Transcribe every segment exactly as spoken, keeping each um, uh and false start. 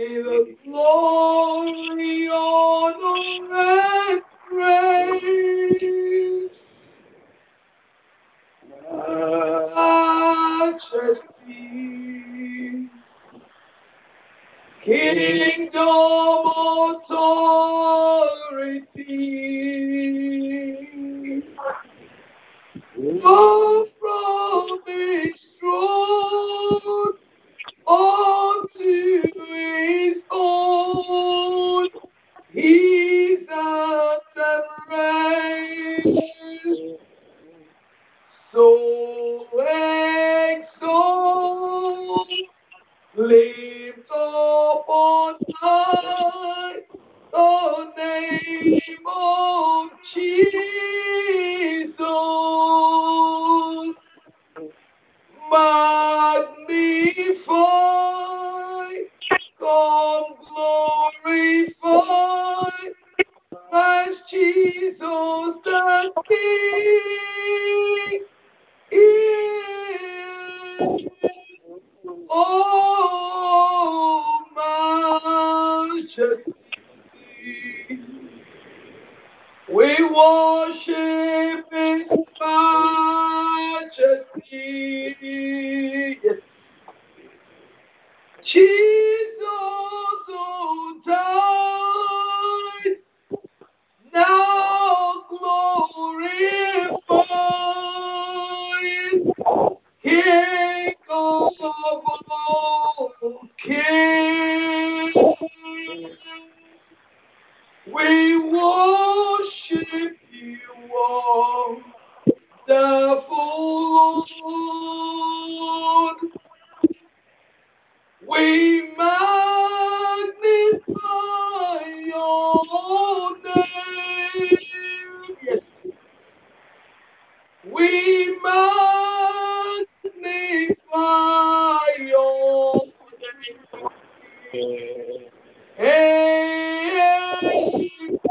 the glory, honor, and praise. Majesty, kingdom, authority, love from His throne unto His own. He's the reigns. So exalt, lift up on high the name of Jesus. Magnify, come glorify, as Jesus the King is. Oh, majesty, we worship His majesty. Yes. Jesus who died, now glorified, King of all kings. We worship You, wonderful Lord. We magnify Your name. Yes. We magnify Your name. Hey,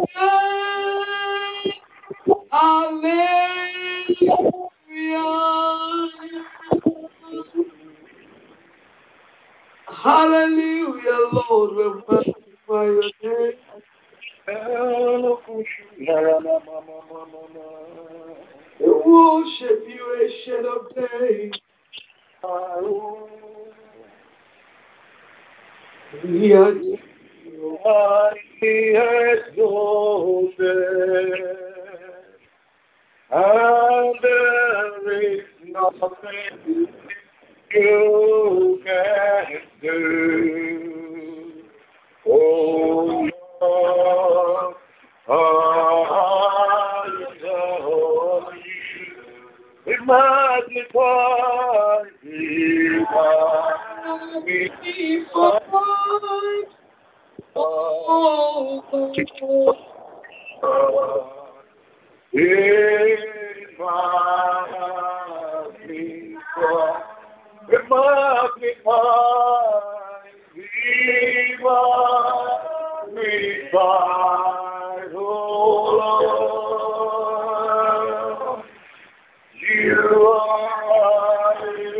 hallelujah, Lord, we magnify Your name. We worship You, Ancient of Days. We are exalted, and there is nothing You can do. Oh Lord, I adore You. We magnify You, magnify. Oh, Lord, in magnify, we magnify, we magnify, oh Lord, You are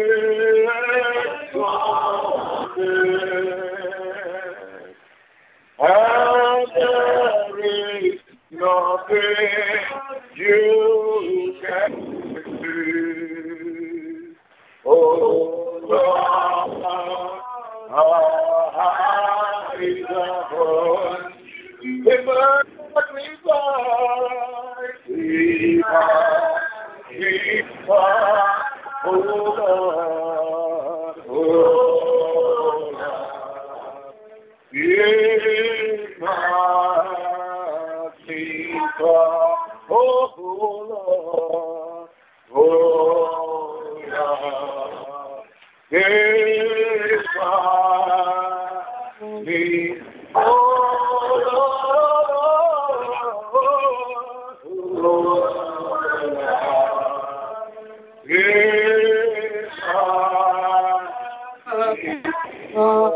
exalted. And there is nothing You can do. Oh Lord, I adore You. We magnify, we magnify, oh Lord, oh Lord. In magnify, oh Lord, oh Lord. In magnify, oh Lord, in magnify.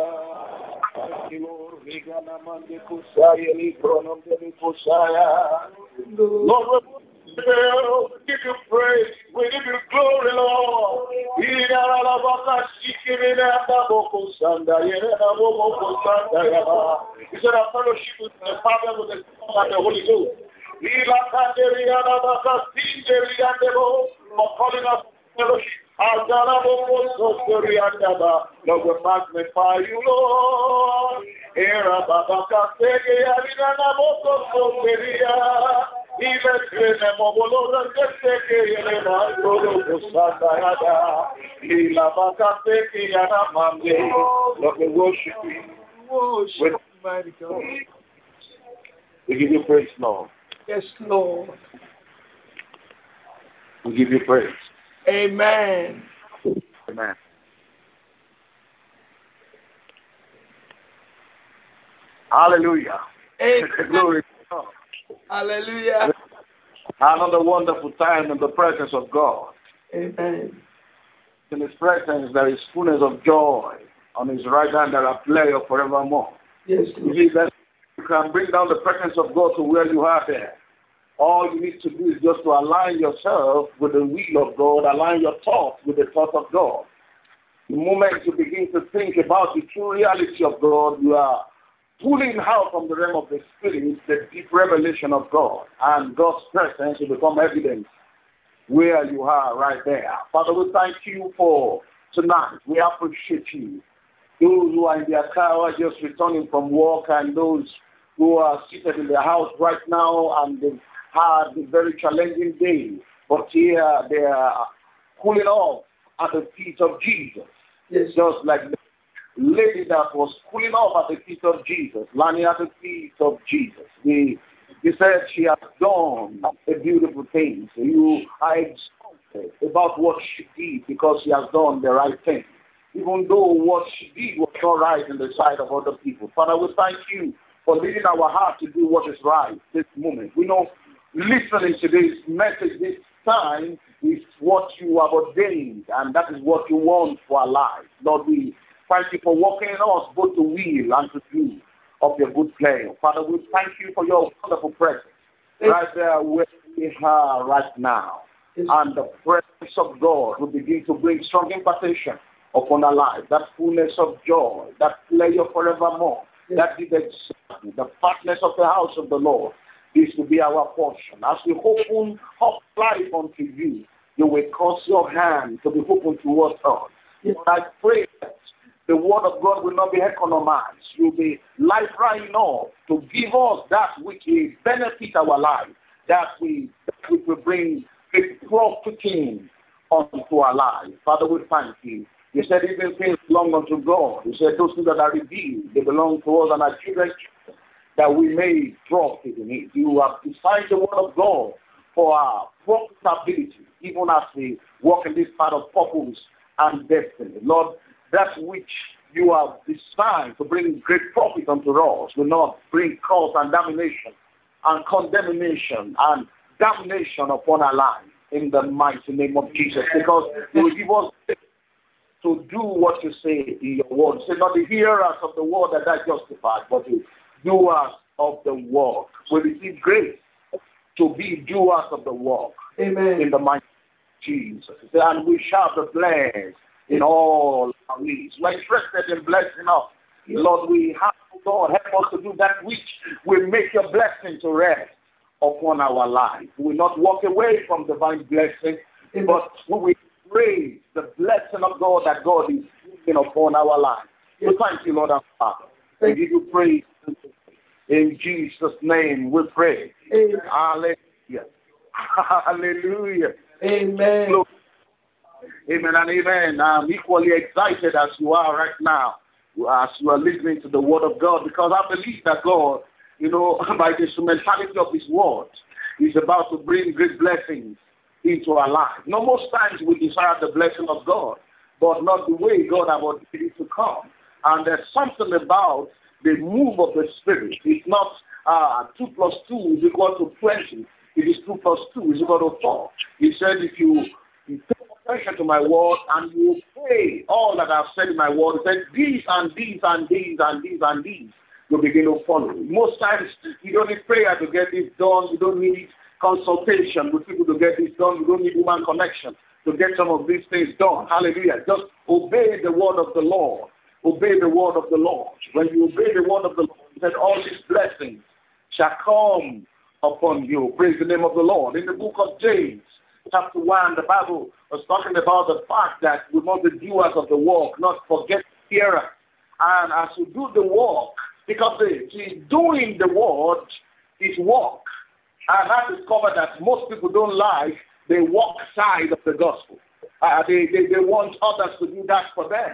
Lord, give you praise. We give you glory, Lord. You said our fellowship with the Father, with the Son, and the Holy Ghost. For calling us fellowship. Lord, we magnify you, Lord. Lord, we worship you. Worship, mighty God. We give you praise, Lord. Yes, Lord. We give you praise. Amen. Amen. Hallelujah. Amen. Glory to God. Hallelujah. Another wonderful time in the presence of God. Amen. In His presence there is fullness of joy. On His right hand there are pleasure forevermore. Yes, You Lord. see that you can bring down the presence of God to where you are there. All you need to do is just to align yourself with the will of God, align your thoughts with the thought of God. The moment you begin to think about the true reality of God, you are pulling out from the realm of the Spirit the deep revelation of God, and God's presence will become evident where you are right there. Father, we thank you for tonight. We appreciate you. Those who are in their car are just returning from work, and those who are seated in their house right now and they've had a very challenging day, but here they are cooling off at the feet of Jesus. Yes. Just like the lady that was cooling off at the feet of Jesus, lying at the feet of Jesus. He, he said she has done a beautiful thing. So you are exalted about what she did because she has done the right thing. Even though what she did was not right in the sight of other people. Father, we thank you for leading our heart to do what is right this moment. We know listening to this message this time is what you have ordained, and that is what you want for our lives. Lord, we thank you for working in us both to will and to do of your good pleasure. Father, we thank you for your wonderful presence right there where we are right now. And the presence of God will begin to bring strong impartation upon our lives, that fullness of joy, that pleasure forevermore, that is exactly the fatness of the house of the Lord. This will be our portion. As we open up life unto you, you will cause your hand to be open towards us. Yes. I pray that the word of God will not be economized. You'll be life right enough to give us that which will benefit our life, that we, that we will bring a profiting unto our life. Father, we thank you. You said even things belong unto God. You said those things that are revealed, they belong to us and our children, that we may profit in it. You have designed the word of God for our profitability, even as we walk in this part of purpose and destiny. Lord, that which you have designed to bring great profit unto us will not bring curse and damnation and condemnation and damnation upon our lives in the mighty name of Jesus, because you will give us to do what you say in your word. Say not the hearers of the word that are justified, but the doers of the work. We receive grace to be doers of the work. Amen. In the mighty name of Jesus. And we shall be blessed in all our ways. We're interested in blessing us. Lord, we have, Lord, help us to do that which will make your blessing to rest upon our life. We will not walk away from divine blessing, Amen. But we will praise the blessing of God that God is giving upon our life. Yes. We thank you, Lord and Father. We give you praise. In Jesus' name we pray. Amen. Hallelujah. Hallelujah. Amen. Amen and amen. I'm equally excited as you are right now, as you are listening to the word of God, because I believe that God, you know, by the instrumentality of his word, is about to bring great blessings into our life. No, most times we desire the blessing of God, but not the way God has ordained it to come. And there's something about the move of the Spirit. It's not uh, two plus two is equal to twenty. It is two plus two is equal to four. He said, if you, you pay attention to my word and you pay all that I've said in my word, he said, these and these and these and these and these, you begin to follow. Most times, you don't need prayer to get this done. You don't need consultation with people to get this done. We don't need human connection to get some of these things done. Hallelujah. Just obey the word of the Lord. Obey the word of the Lord. When you obey the word of the Lord, he said all these blessings shall come upon you. Praise the name of the Lord. In the book of James, chapter one, the Bible was talking about the fact that we must be doers of the work, not forget the hearer. And as you do the work, because the, the doing the word is work. And I discovered that most people don't like the work side of the gospel. Uh, they, they, they want others to do that for them.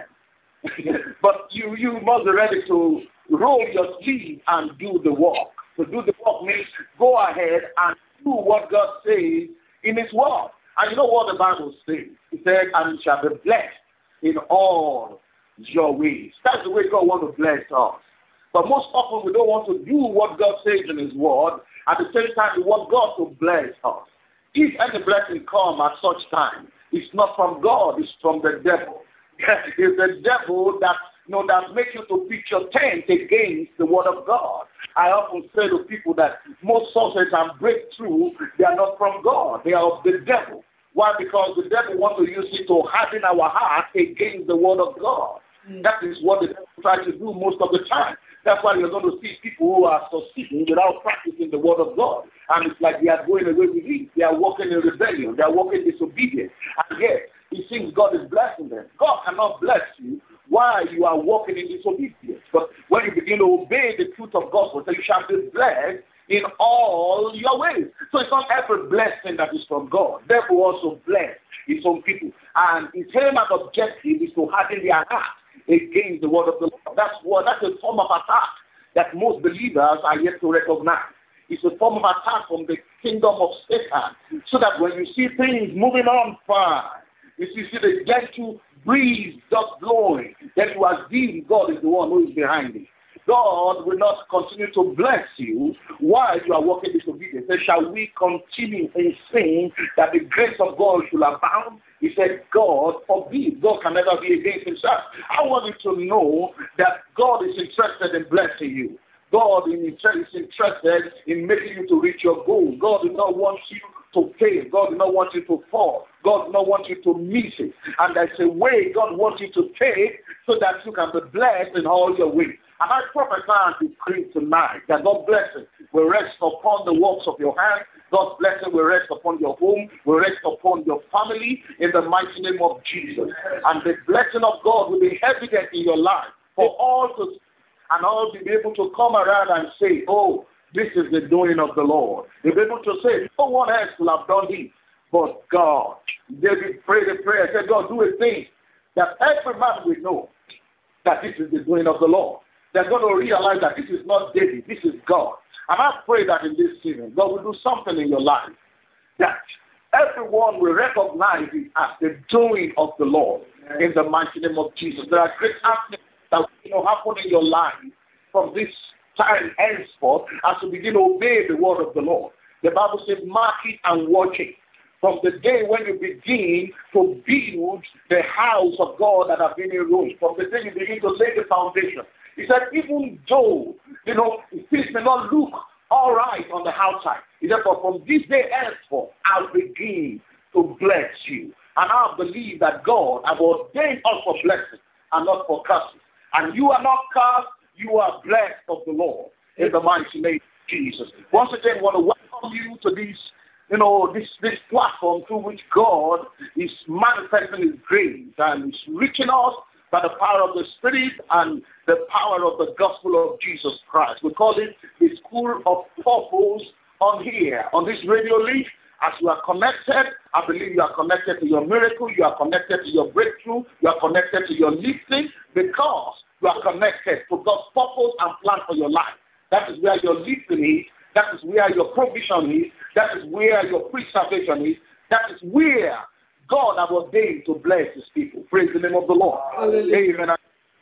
But you, you must be ready to roll your sleeve and do the work. To do the work means go ahead and do what God says in his word. And you know what the Bible says? It said, and you shall be blessed in all your ways. That's the way God wants to bless us. But most often we don't want to do what God says in his word. At the same time, we want God to bless us. If any blessing come at such time, it's not from God, it's from the devil. It's the devil that, you know, that makes you to pitch your tent against the word of God. I often say to people that most success and breakthrough, they are not from God. They are of the devil. Why? Because the devil wants to use it to harden our heart against the word of God. Mm. That is what the devil tries to do most of the time. That's why you're going to see people who are succeeding without practicing the word of God. And it's like they are going away with it. They are walking in rebellion. They are walking in disobedience. And yet, it seems God is blessing them. God cannot bless you while you are walking in disobedience. But when you begin to obey the truth of God, so you shall be blessed in all your ways. So it's not every blessing that is from God. Therefore, also bless his own people. And his aim and objective is to harden their heart against the word of the Lord. That's what that's a form of attack that most believers are yet to recognize. It's a form of attack from the kingdom of Satan. So that when you see things moving on fine, if you see the gentle breeze just blowing, then you assume God is the one who is behind it. God will not continue to bless you while you are walking disobedience. He said, shall we continue in sin that the grace of God should abound? He said, God forbid. God can never be against himself. I want you to know that God is interested in blessing you. God is interested in making you to reach your goal. God does not want you to fail. God does not want you to fall. God does not want you to miss it. And there's a way God wants you to take so that you can be blessed in all your ways. And I prophesy and decree tonight that God's blessing will rest upon the works of your hands. God's blessing will rest upon your home, will rest upon your family in the mighty name of Jesus. And the blessing of God will be evident in your life for all to and all be able to come around and say, oh, this is the doing of the Lord. They'll be able to say, no one else will have done this but God. David prayed a prayer, said, God, do a thing that every man will know that this is the doing of the Lord. They're going to realize that this is not David, this is God. And I pray that in this season, God will do something in your life that everyone will recognize it as the doing of the Lord in the mighty name of Jesus. There are great happenings that will happen in your life from this time henceforth as you begin to obey the word of the Lord. The Bible says, mark it and watch it. From the day when you begin to build the house of God that has been in Rome, from the day you begin to lay the foundation. He said, even though, you know, things may not look all right on the outside, he said, but from this day henceforth, I'll begin to bless you. And I believe that God has ordained us for blessing and not for curses. And you are not cursed, you are blessed of the Lord in the mighty name of Jesus. Once again, I want to welcome you to this, you know, this, this platform through which God is manifesting his grace and is reaching us by the power of the Spirit and the power of the gospel of Jesus Christ. We call it the School of Purpose on here, on this radio link. As you are connected, I believe you are connected to your miracle, you are connected to your breakthrough, you are connected to your lifting, because you are connected to God's purpose and plan for your life. That is where your lifting is, that is where your provision is, that is where your preservation is, that is where God has ordained to bless his people. Praise the name of the Lord. Hallelujah. Amen.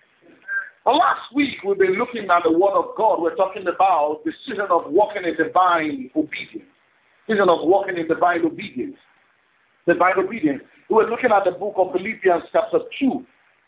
Well, last week we've been looking at the word of God. We're talking about the season of walking in divine obedience. Season of walking in divine obedience. Divine obedience. We were looking at the book of Philippians chapter two.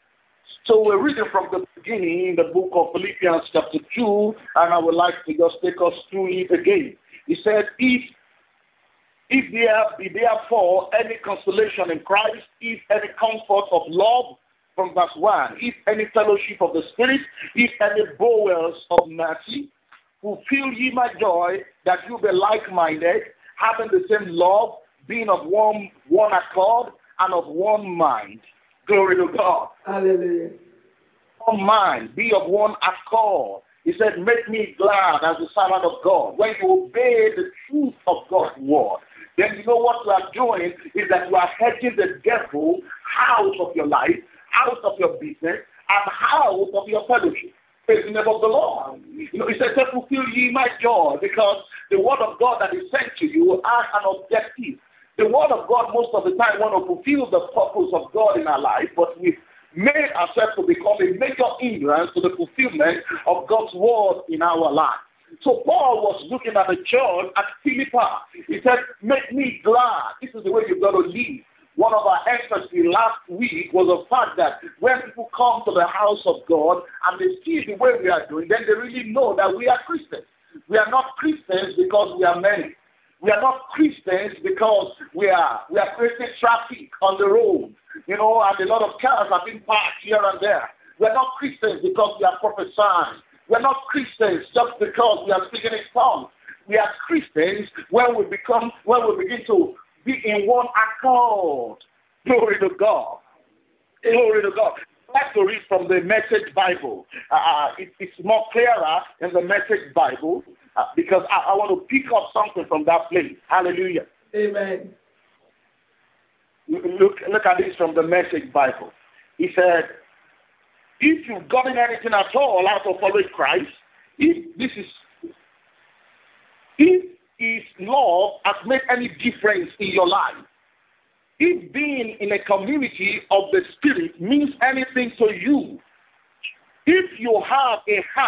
So we're reading from the beginning, the book of Philippians chapter two, and I would like to just take us through it again. He said, if If there be therefore any consolation in Christ, if any comfort of love, from verse one, if any fellowship of the Spirit, if any bowels of mercy, fulfill ye my joy, that you be like-minded, having the same love, being of one, one accord, and of one mind. Glory to God. Hallelujah. One mind, be of one accord. He said, make me glad as the servant of God. When you obey the truth of God's word, then you know what you are doing is that you are hedging the devil out of your life, out of your business, and out of your fellowship. Praise the name of the Lord. You know, he said, fulfill ye my joy, because the word of God that is sent to you has an objective. The word of God most of the time want to fulfill the purpose of God in our life, but we've made ourselves to become a major hindrance to the fulfillment of God's word in our life. So Paul was looking at the church at Philippi. He said, make me glad. This is the way you've got to live. One of our emphasis last week was the fact that when people come to the house of God and they see the way we are doing, then they really know that we are Christians. We are not Christians because we are many. We are not Christians because we are we are creating traffic on the road, you know, and a lot of cars have been parked here and there. We are not Christians because we are prophesying. We are not Christians just because we are speaking in tongues. We are Christians when we become when we begin to be in one accord. Glory to God. Glory to God. I'd like to read from the Message Bible. Uh, it, it's more clearer in the Message Bible uh, because I, I want to pick up something from that place. Hallelujah. Amen. Look, look at this from the Message Bible. He said, if you've gotten anything at all out of following Christ, if this is, if his love has made any difference in your life, if being in a community of the Spirit means anything to you, if you have a heart,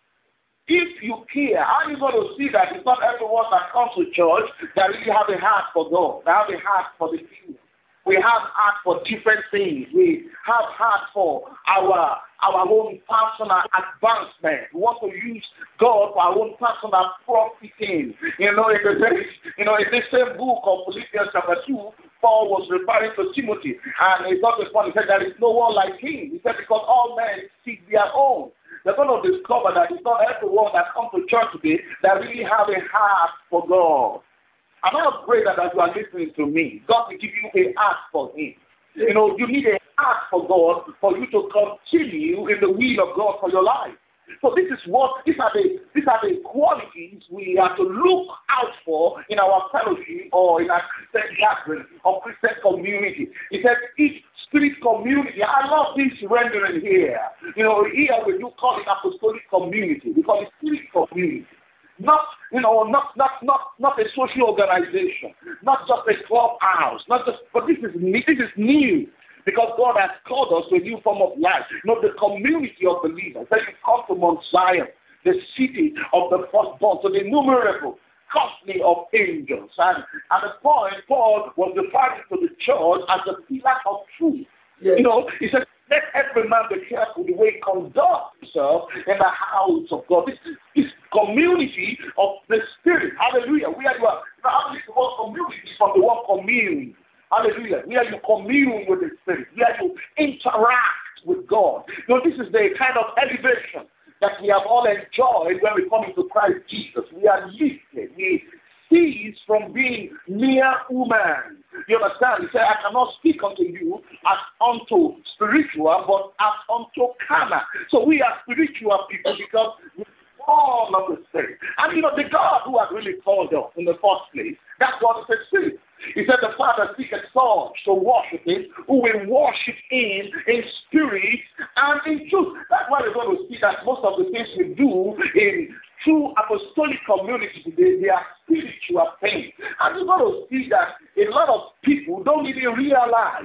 if you care, how are you going to see that it's not everyone that comes to church that really have a heart for God, that have a heart for the kingdom? We have heart for different things. We have heart for our our own personal advancement. We want to use God for our own personal profiting. You know, in the you know, in the same book of Philippians chapter two, Paul was referring to Timothy, and he got this point. He said, there is no one like him. He said, because all men seek their own. They're going to discover that it's not everyone that comes to church today that really have a heart for God. And I pray that as you are listening to me, God will give you a heart for him. You know, you need a heart for God for you to continue in the will of God for your life. So this is what, these are the, these are the qualities we have to look out for in our fellowship or in our Christian gathering or Christian community. He said, each spirit community, I love this rendering here. You know, here we do call it apostolic community. We call it spirit community. Not, you know, not, not, not, not a social organization, not just a clubhouse, not just, but this is, this is new. Because God has called us to a new form of life. You know, the community of believers. Then you come to Mount Zion, the city of the firstborn, so the innumerable company of angels. And at the point, Paul was referring to the church as the pillar of truth. Yes. You know, he said, let every man be careful the way he conducts himself in the house of God. This, this community of the Spirit. Hallelujah. We are, you are, now, the word community from the word commune. Hallelujah. Where you commune with the Spirit. Where you interact with God. You know, this is the kind of elevation that we have all enjoyed when we come into Christ Jesus. We are lifted. We cease from being mere human. You understand? He said, I cannot speak unto you as unto spiritual, but as unto carnal. So we are spiritual people because we all of the Spirit. And you know, the God who has really called us in the first place, that's God is the Spirit. He said the Father seeketh such to worship him, who will worship him in spirit and in truth. That's why we're going to see that most of the things we do in true apostolic community today, they are spiritual things. And we're going to see that a lot of people don't even realize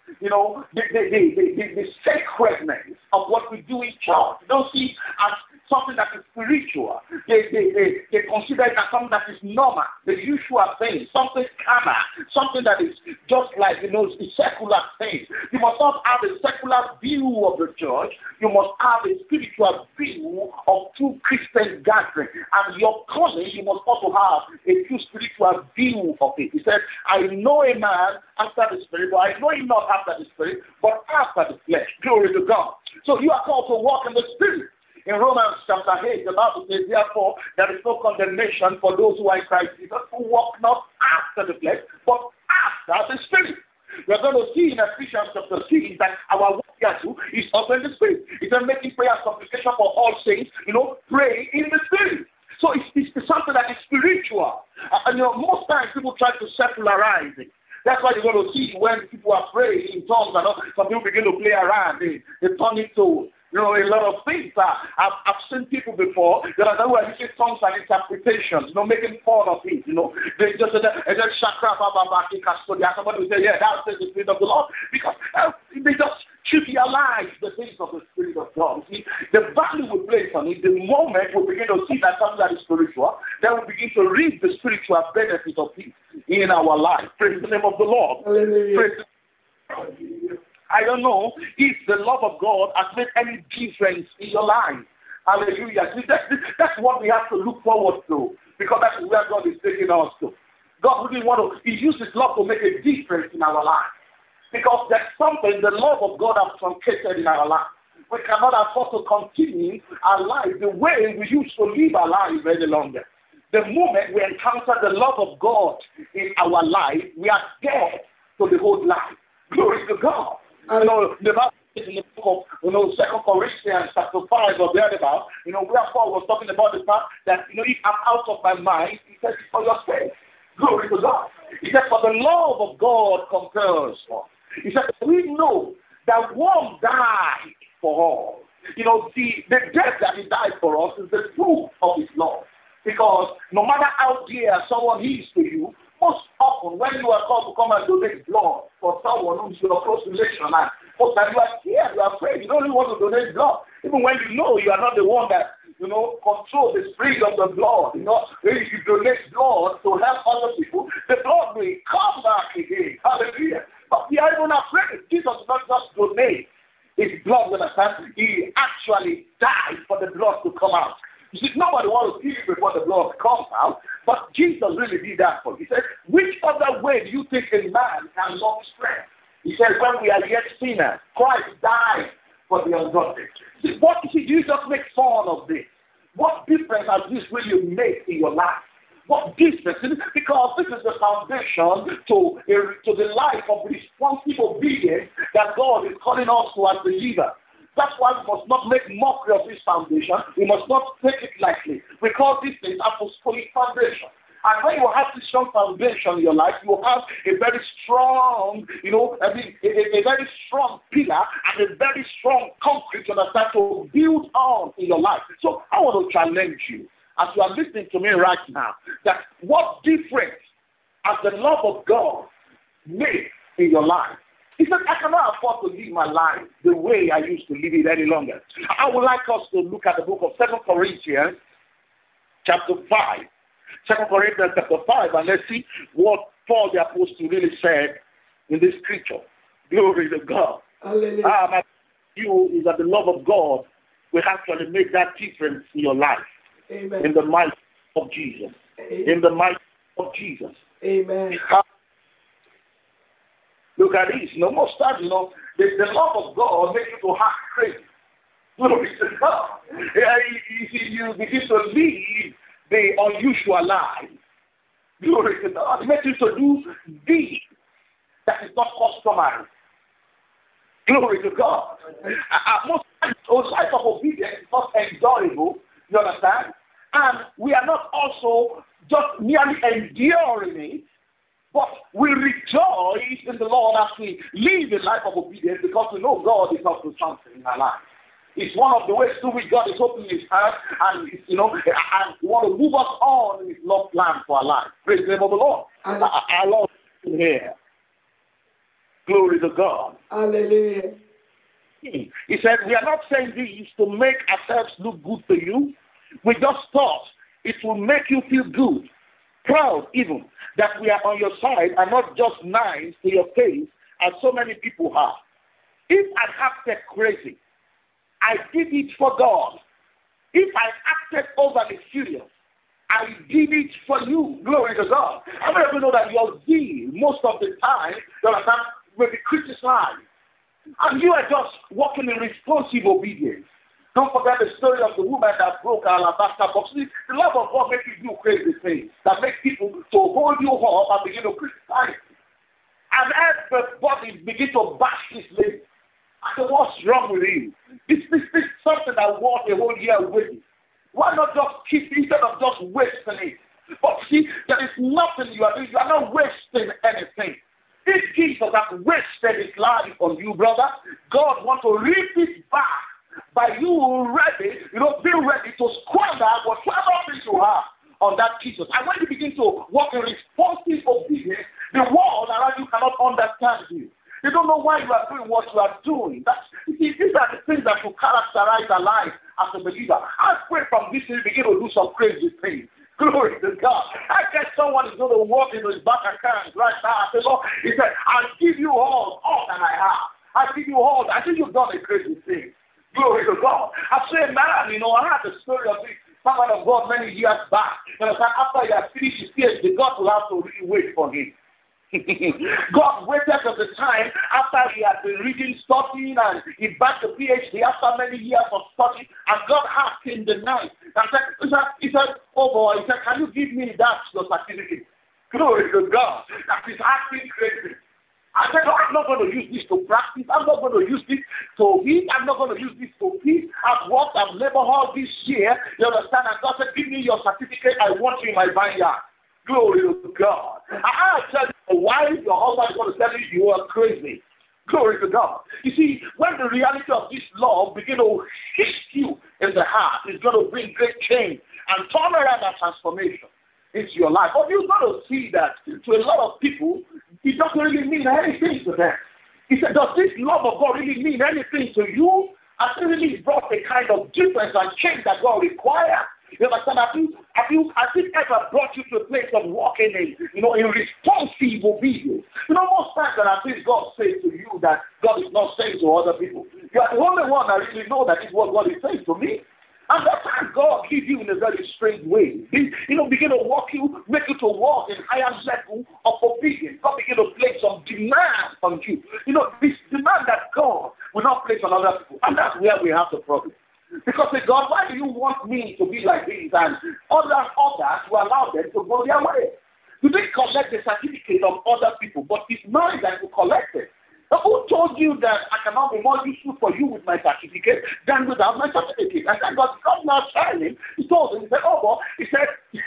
you know, the, the, the, the, the sacredness of what we do in church. They don't see it as something that is spiritual. They, they, they, they consider it as something that is normal, the usual thing, something carnal, something that is just like, you know, a secular thing. You must not have a secular view of the church. You must have a spiritual view of true Christian gathering. And your calling, you must also have a true spiritual view of it. He said, I know a man after the spirit, but I know him not after the spirit, but after the flesh. Glory to God. So you are called to walk in the spirit. In Romans chapter eight, the Bible says, therefore, there is no condemnation for those who are in Christ Jesus, who walk not after the flesh, but after the spirit. We're going to see in Ephesians chapter six that our walk here too is also in the spirit. It's a making prayer and supplication for all saints, you know, pray in the spirit. So it's, it's something that is spiritual. And you know, most times people try to secularize it. That's why you're going to see when people are praying in tongues and all, some people begin to play around. They, they turn it to, you know, a lot of things. Uh, I've, I've seen people before that are who are using tongues and interpretations, you know, making fun of it, you know. They just say, and then shakra, baba, baba, custodian. Somebody will say, yeah, that's the Spirit of the Lord. Because uh, they just trivialize the things of the Spirit of God. See, the value we place on it, the moment we begin to see that something that is spiritual, then we begin to reap the spiritual benefit of it in our life. Praise the name of the Lord. Praise the I don't know if the love of God has made any difference in your life. Hallelujah. See, that, that's what we have to look forward to, because that's where God is taking us to. God really want to, He used His love to make a difference in our life. Because there's something the love of God has truncated in our life. We cannot afford to continue our life the way we used to live our life very longer. The moment we encounter the love of God in our life, we are dead to the whole life. Glory to God. You know, the Bible is in the book of, you know, Second Corinthians chapter five or thereabout, you know, where Paul was talking about the fact that, you know, if I'm out of my mind, he says, it's for your sake. Glory to God. He said, for the love of God compels us. He said, we know that one died for all. You know, the, the death that he died for us is the proof of his love. Because no matter how dear someone is to you, most often when you are called to come and donate blood for someone who's your close relation, and most times you are scared, you are afraid, you don't really want to donate blood. Even when you know you are not the one that, you know, control the spirit of the blood. You know, if you donate blood to help other people, the blood will come back again. Hallelujah. But we are even afraid. Jesus did not just donate his blood with a hand. He actually died for the blood to come out. You see, nobody wants to kill you before the blood comes out, but Jesus really did that for you. He said, which other way do you think a man can love strength? He said, when we are yet sinners, Christ died for the ungodly. See, what see, do you just make fun of this? What difference has this really made in your life? What difference? Because this is the foundation to, to the life of responsible obedience that God is calling us to as believers. That's why we must not make mockery of this foundation. We must not take it lightly. We call this an apostolic foundation. And when you have this strong foundation in your life, you will have a very strong, you know, I mean, a, a, a very strong pillar and a very strong concrete to understand to build on in your life. So I want to challenge you, as you are listening to me right now, that what difference has the love of God made in your life? He said, I cannot afford to live my life the way I used to live it any longer. I would like us to look at the book of Second Corinthians chapter five. Second Corinthians chapter five, and let's see what Paul the Apostle really said in this scripture. Glory to God. Hallelujah. Ah, my view is that the love of God will actually make that difference in your life. Amen. In the might of Jesus. Amen. In the might of Jesus. Amen. Look at this. You know, most times, you know, the, the love of God makes you to act crazy. Glory to God. Yeah, you, you, you begin to live the unusual life. Glory to God. It makes you to do deeds that is not customary. Glory to God. Uh, most times, our life of obedience is not enjoyable. You understand? And we are not also just merely enduring it, but we rejoice in the Lord as we live a life of obedience, because we know God is up to something in our life. It's one of the ways through which God is opening his heart and, you know, and want to move us on in his love plan for our life. Praise the name of the Lord. I, I love here. Glory to God. Hallelujah. He said, we are not saying this to make ourselves look good to you. We just thought it will make you feel good, proud even, that we are on your side and not just nice to your face as so many people are. If I acted crazy, I did it for God. If I acted overly serious, I did it for you. Glory to God. I don't even know that your deed, most of the time, you understand, will be criticized. And you are just walking in responsive obedience. Don't forget the story of the woman that broke her alabaster box. The love of God makes you do crazy things that make people to hold you up and begin to criticize you. And everybody begin to bash this lady. I said, what's wrong with you? This, this, this is something that worth a whole year waiting. Why not just keep it instead of just wasting it? But see, there is nothing you are doing. You are not wasting anything. If Jesus has wasted his life on you, brother, God wants to reap it back by you ready, you know, being ready to squander whatever things you have on that Jesus. And when you begin to walk in responsive obedience, the world around you cannot understand you. You don't know why you are doing what you are doing. That's, you see, these are the things that will characterize our life as a believer. I pray from this you begin to do some crazy things. Glory to God. I guess someone is going to walk into his bank account right now and say, Lord, he said, I'll give you all, all that I have. I'll give you all. I think you've done a crazy thing. Glory to God. I said, man, you know, I had the story of this someone of God many years back. You know, after he had finished his P H D, God will have to really wait for him. God waited at the time after he had been reading, studying, and he backed the P H D after many years of study, and God asked him the night. And said, he, said, he said, oh boy, he said, can you give me that, your certificate? Glory to God. That is acting crazy. I said, no, I'm not going to use this to practice. I'm not going to use this to eat. I'm not going to use this to eat. I've worked, I've labored all this year. You understand? And God said, give me your certificate. I want you in my vineyard. Glory to God. I tell you, why your husband is going to tell you you are crazy. Glory to God. You see, when the reality of this law begin to hit you in the heart, it's going to bring great change and turn around and transformation into your life. But you've got to see that to a lot of people, it doesn't really mean anything to them. He said, does this love of God really mean anything to you? Has it really brought a kind of difference and change that God requires? You understand? Have you, have you, has it ever brought you to a place of walking in, you know, in responsive obedience? You know, most times that I think God says to you that God is not saying to other people. You are the only one that really know that is what God is saying to me. And that time God gives you in a very strange way. He, you know, begin to walk you, make you to walk in higher level of obedience. God begin to place some demand on you. You know, this demand that God will not place on other people. And that's where we have the problem. Because say, God, why do you want me to be like this and other others to allow them to go their way? You didn't collect the certificate of other people, but it's mine that you collected. Now, who told you that I cannot be more useful for you with my certificate than without my certificate? And then God, God now telling him, he told him, he said, oh, well, he said,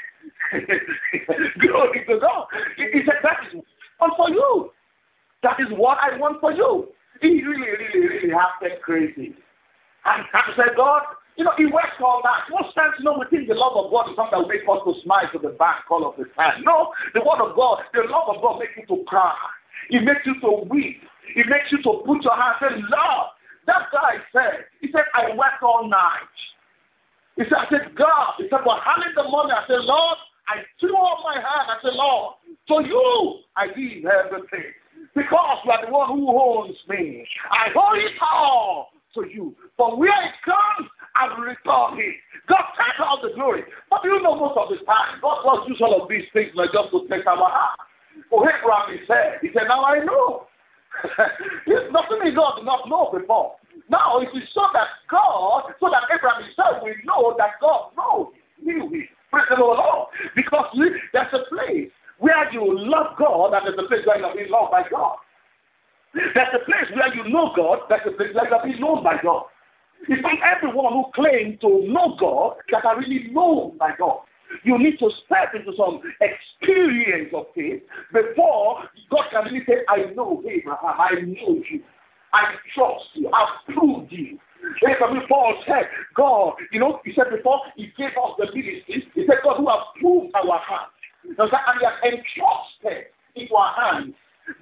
glory to God. He, he said, that is one for you. That is what I want for you. He really, really, really acted crazy. And I said, God, you know, he works all that. Most times, you know, we think the love of God is something that makes us to smile to the bank all of the time. No, the word of God, the love of God makes you to cry. It makes you to weep. It makes you to put your hand and say, Lord, that guy said, he said, I work all night. He said, I said, God, he said, well, hand in the money. I said, Lord, I threw up my hand. I said, Lord, to you I give everything. Because you are the one who owns me. I owe it all to you. From where it comes, I will return it. God takes all the glory. But you know, most of the time, God does use all of these things like just to take our heart. For Abraham, he said, he said, now I know. It's nothing that God did not know before. Now it is so that God, so that Abraham himself will know that God knows, knew him. Praise the Lord. Because there's a place where you love God and there's a place where you are being loved by God. There's a place where you know God, there's a place where you are being known by God. It's not everyone who claims to know God that are really known by God. You need to step into some experience of faith before God can really say, I know Abraham, I know you, I trust you, I've proved you. Abraham, Paul said, God, you know, he said before he gave us the ministry, he said, God who has proved our heart. And he has entrusted into our hands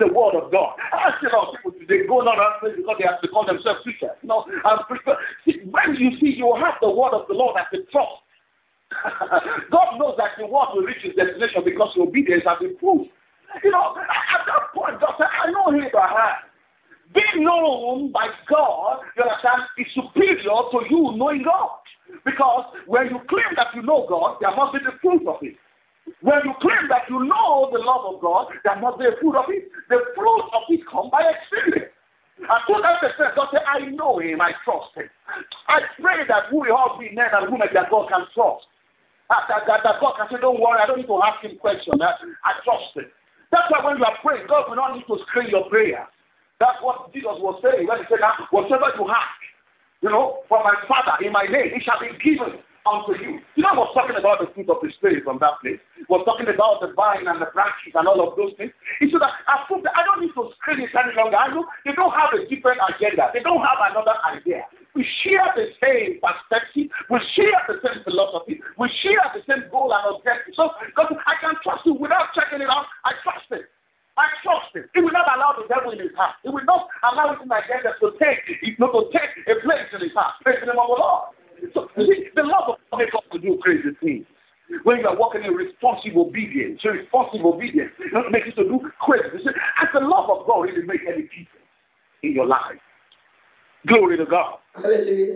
the word of God. I see a lot of people today go on around because they have to call themselves preachers. You know, and preacher. See, when you see you have the word of the Lord as a trust, God knows that the word will reach its destination because your obedience has been proved. You know, at that point, God said, I know Abraham. Being known by God, you understand, is superior to you knowing God. Because when you claim that you know God, there must be the fruit of it. When you claim that you know the love of God, there must be a fruit of it. The fruit of it comes by experience. And to that extent, God said, I know him, I trust him. I pray that we all be men and women that God can trust. That, that, that, that God can say, don't worry, I don't need to ask him questions. I, I trust him. That's why when you are praying, God will not need to screen your prayer. That's what Jesus was saying when he said, whatever you ask, you know, from my Father in my name, it shall be given unto you. You know, I was talking about the fruit of the Spirit from that place. Was talking about the vine and the branches and all of those things. He said that I, I don't need to screen it any longer. I know they don't have a different agenda. They don't have another idea. We share the same perspective. We share the same philosophy. We share the same goal and objective. So, because I can trust you without checking it out, I trust it. I trust him. He will not allow the devil in his heart. He will not allow his agenda to take, not to take a place in his heart. Praise the name of the Lord. So, you see, the love of God makes us to do crazy things. When you are walking in responsive obedience, so responsive obedience, it doesn't make you to do crazy. As the love of God really make any difference in your life. Glory to God. Hallelujah.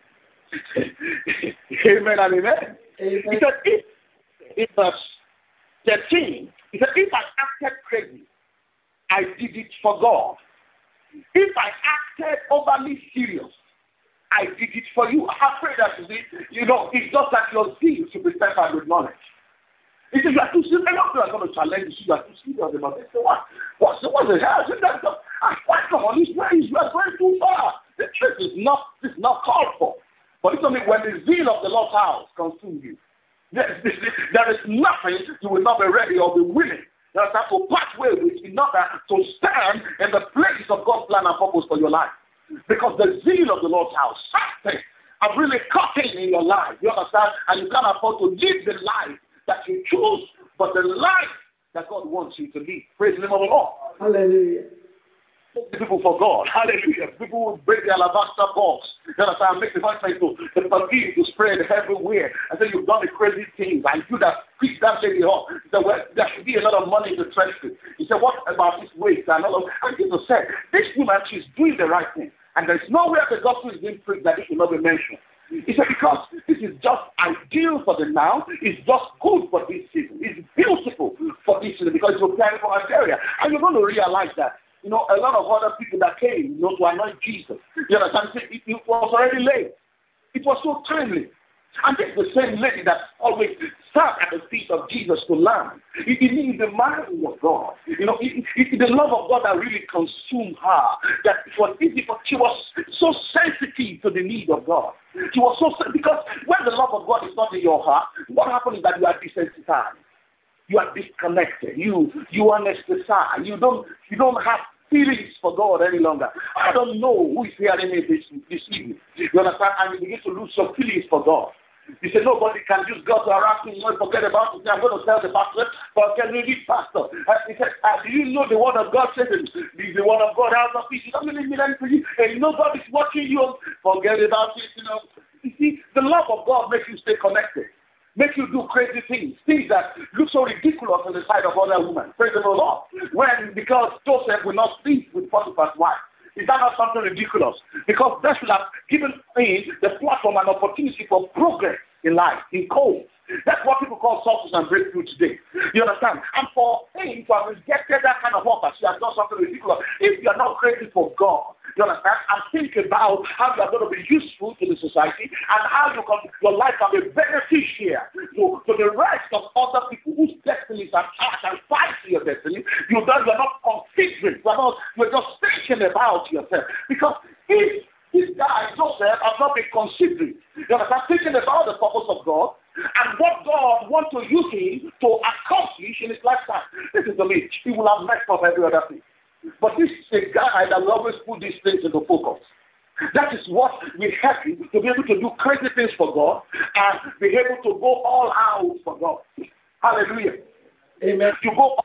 Amen and amen. Amen. He said, if, in verse thirteen, he said, if I acted crazy, I did it for God. If I acted overly serious, I did it for you. I pray that you see, you know, it's just that your zeal should be tempered with knowledge. He said, you are too serious. Many of you are going to challenge you. You are too serious about this. So what? What's the, what's the hell? Why come on this way? You are going too far. The truth is not, is not called for. But it's only when the zeal of the Lord's house consumes you. There is nothing you will not be ready or be willing. You have to part way with in order to stand in the place of God's plan and purpose for your life. Because the zeal of the Lord's house, something have really cut in in your life. You understand? And you can't afford to live the life that you choose, but the life that God wants you to live. Praise the name of the Lord. Hallelujah. People for God. Hallelujah. People will break the alabaster box. You understand? Make the function to the perfume to spread everywhere. And then you've done the crazy things. And you that pick that lady up. He said, well, there should be a lot of money in the treasury. He said, what about this waste? And all of and Jesus said, this woman, she's doing the right thing. And there's nowhere the gospel is being preached that it should not be mentioned. He said, because this is just ideal for the now, it's just good for this season. It's beautiful for this season because it's preparing for Nigeria. And you're going to realize that. You know, a lot of other people that came, you know, to anoint Jesus. You understand? It, it was already late. It was so timely. And this is the same lady that always sat at the feet of Jesus to learn. It, it means the mind of God. You know, it, it, the love of God that really consumed her. That it was easy, but she was so sensitive to the need of God. She was so because when the love of God is not in your heart, what happens is that you are desensitized. You are disconnected. You you anesthetize. You don't you don't have feelings for God any longer. I don't know who is hearing me this, this evening. You understand? And you begin to lose your feelings for God. You say nobody can just go to harass me and forget about it. I'm going to tell the pastor, but can you read pastor? And he said, do you know the word of God says the, the word of God out of peace? It doesn't mean anything for you. And nobody's watching you. Forget about it. You know. You see, the love of God makes you stay connected. Make you do crazy things, things that look so ridiculous on the side of other women. Praise the Lord. When, because Joseph will not sleep with Potiphar's wife. Is that not something ridiculous? Because that should have given me the platform and opportunity for progress in life, in code. That's what people call success and breakthrough today. You understand? And for him to have rejected that kind of offer, she has done something ridiculous. If you are not crazy for God, you understand? And think about how you are going to be useful to the society and how you can, your life can be beneficial to, to the rest of other people whose destinies are attached and fight for your destiny. You don't, you're not considering. You're, not, you're just thinking about yourself. Because if this guy, Joseph, has not been considering, you understand, thinking about the purpose of God, and what God wants to use him to accomplish in his lifetime. This is the lead. He will have messed up every other thing. But this is a guy that will always put these things into focus. That is what will help you to be able to do crazy things for God and be able to go all out for God. Hallelujah. Amen. To go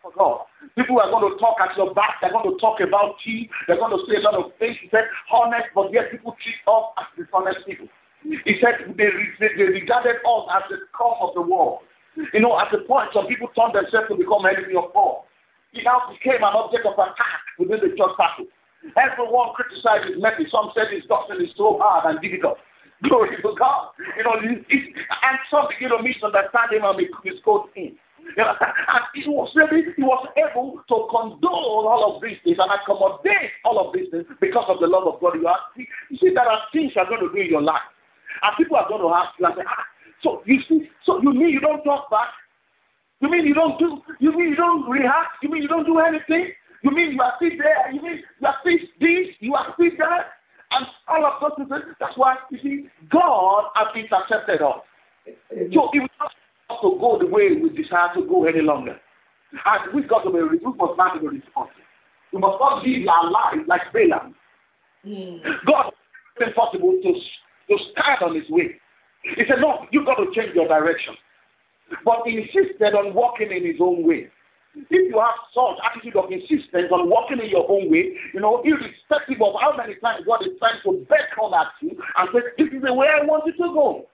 for God. People are going to talk at your back. They're going to talk about you. They're going to say a lot of things. He said, honest, but yet people treat us as dishonest people. He said they, they regarded us as the scum of the world. You know, at the point some people turned themselves to become enemy of Paul. He now became an object of attack within the church circle. Everyone criticized his message. Some said his doctrine is so hard and difficult. Glory to God. You know, it, it, and some begin to misunderstand him and misquote him. You know, and he was really, he was able to condone all of these things and accommodate all of these things because of the love of God you have. You see, there are things you're going to do in your life. And people are going to ask you and say, ah, so you see, so you mean you don't talk back? You mean you don't do, you mean you don't react? You mean you don't do anything? You mean you are still there? You mean you are still this? You are still that? And all of those things. That's why, you see, God has intercepted us. So it will not have to go the way we desire to go any longer. And we've got to be, we must not be responsible. We must not live our life like Balaam. Mm. God is impossible to, to stand on his way. He said, no, you've got to change your direction. But he insisted on walking in his own way. If you have such attitude of insistence on walking in your own way, you know, irrespective of how many times God is trying to beckon at you and say, this is the way I want you to go.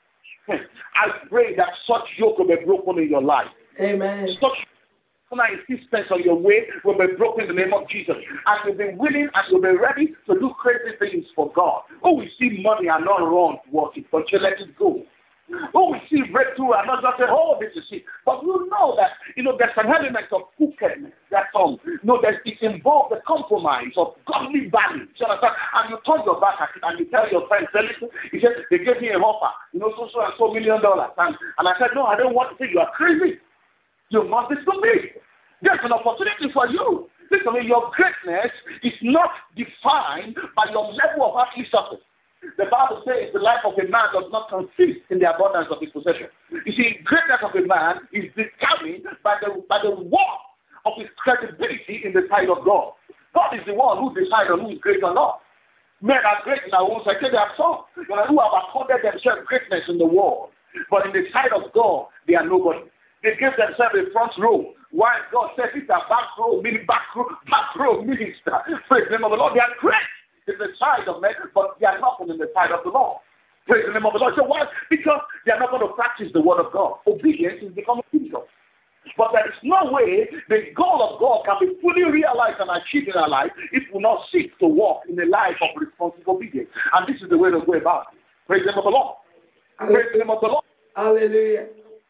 I pray that such yoke will be broken in your life. Amen. Such insistence on your way will be broken in the name of Jesus. And you'll be willing and you'll be ready to do crazy things for God. Oh, we see money and not run towards it, but you let it go. Oh, we see breakthrough and not just say, oh, this is it. But you know that, you know, there's an element of crookedness that um, you know, that it involves the compromise of godly values. You understand? And you turn your back at it and you tell your friends, listen, he said, they gave me an offer, you know, so, so and so million dollars. And, and I said, no, I don't want to say you are crazy. You must be stupid. There's an opportunity for you. Listen, your greatness is not defined by your level of earthly success. The Bible says the life of a man does not consist in the abundance of his possession. You see, greatness of a man is determined by the by the worth of his credibility in the sight of God. God is the one who decides on who is great or not. Men are great in our own sight. They have some you know, who have accorded themselves greatness in the world. But in the sight of God, they are nobody. They give themselves a front row. While God says it's a back row, meaning back row, back row minister. Praise the name of the Lord. They are great in the sight of men, but they are nothing in the sight of the Lord. Praise the name of the Lord. So why? Because they are not going to practice the word of God. Obedience is becoming difficult. But there is no way the goal of God can be fully realized and achieved in our life if we not seek to walk in a life of responsive obedience. And this is the way to go about it. Praise the name of the Lord. Praise the name of the Lord. Hallelujah.